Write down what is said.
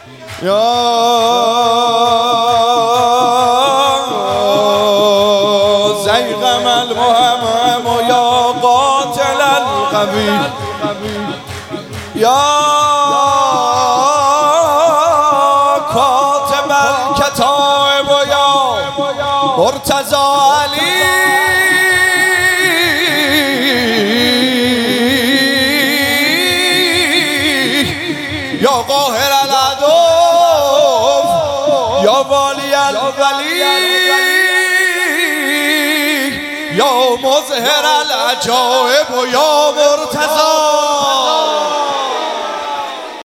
یا زیغم المهم و یا قاتل القوی یا کاتب الکتائب و یا مرتضی علی یا قاهر العدو یا والی الولی یا مظهر العجائب و یا مرتضی